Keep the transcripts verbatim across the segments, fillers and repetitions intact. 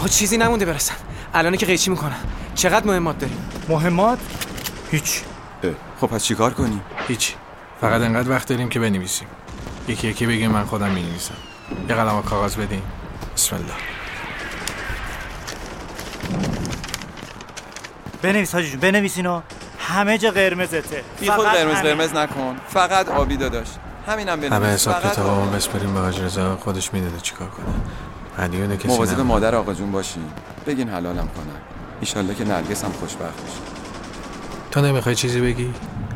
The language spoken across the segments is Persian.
آقا چیزی نمونده برسن. الان که قیچی میکنن. چقدر مهمات داریم؟ مهمات؟ هیچ. خب پس چیکار کنیم؟ هیچ. فقط انقدر وقت داریم که بنویسیم. یکی یکی بگیم من خودم می‌نویسم. یه قلم و کاغذ بدین. بسم الله. بنویس حاجی جون، بنویس اینو. همه جا قرمزته. بی خود قرمز قرمز نکن. فقط آبی داداش. همینم بنویس. همه حساب کتابمون بسپریم به حاج رضا، خودش میدونه چیکار کنه. هدیه کسی مواظب مادر آقا جون باشین. بگین حلالم کنن. ان شاءالله که نرگس هم خوشبخت بشه. تو نمیخوای چیزی بگی؟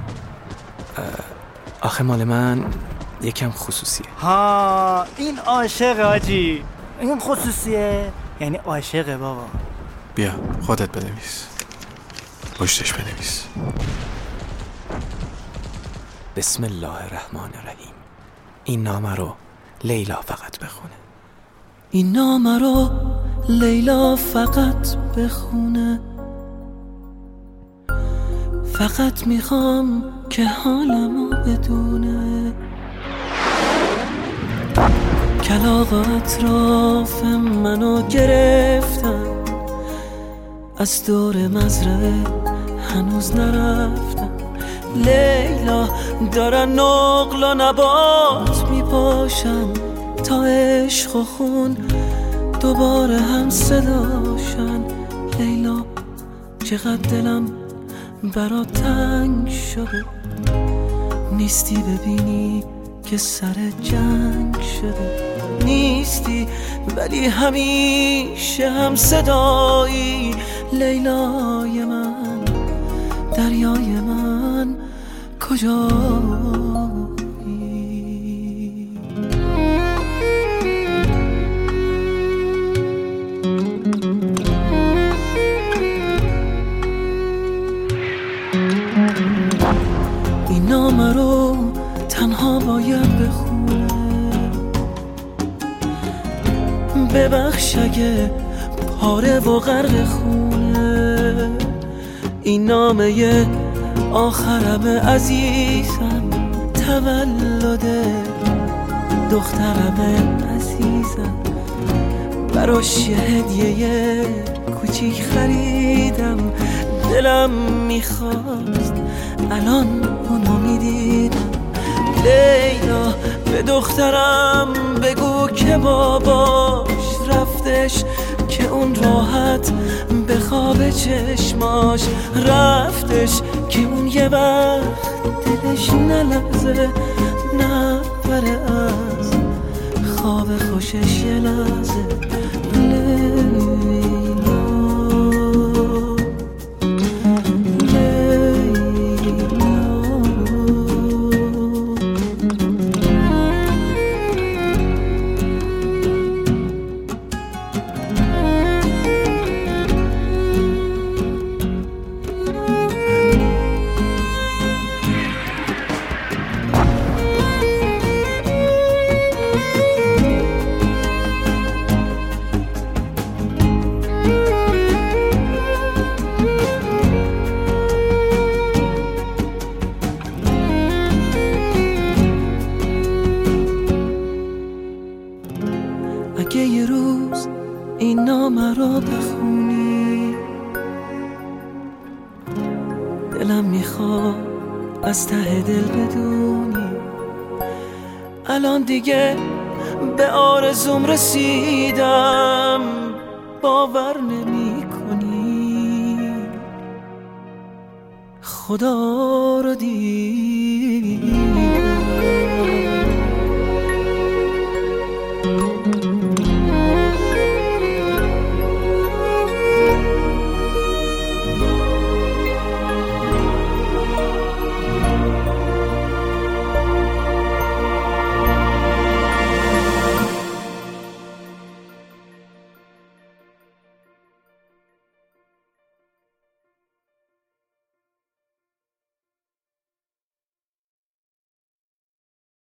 آخه مال من یکم خصوصیه. ها این عاشق حاجی. این خصوصیه یعنی عاشقه بابا. بیا خودت بنویس. پشتش بنویس. بسم الله الرحمن الرحیم. این نامه رو لیلا فقط بخونه. این نامه رو لیلا فقط بخونه. فقط میخوام که حالمو بدونه. کلاغ اطراف منو گرفتن، از دور مزرعه هنوز نرفتم. لیلا دارن نقل و نبات میپاشن تا عشق و خون دوباره هم صداشن. لیلا چقدر دلم برا تنگ شده، نیستی ببینی که سر جنگ شده. نیستی ولی همیشه هم صدایی. لیلای من، دریای من کجایی؟ این نامه رو تنها باید بخونه. ببخش اگه پاره و غرق خونه. این نامه آخرم عزیزم، تولد دخترم عزیزم. براش یه هدیه کوچیک خریدم. دلم میخواست الان اونو میدیدم. لیلا به دخترم بگو که باباش رفتش، که اون راحت به خواب چشماش رفتش، که اون یه وقت دلش نلرزه نبره از خواب خوشش یه لحظه. لیلا اگه یه روز این نامه رو بخونی، دلم میخواد از ته دل بدونی الان دیگه به آرزوم رسیدم. باور نمی کنی خدا رو دیدم.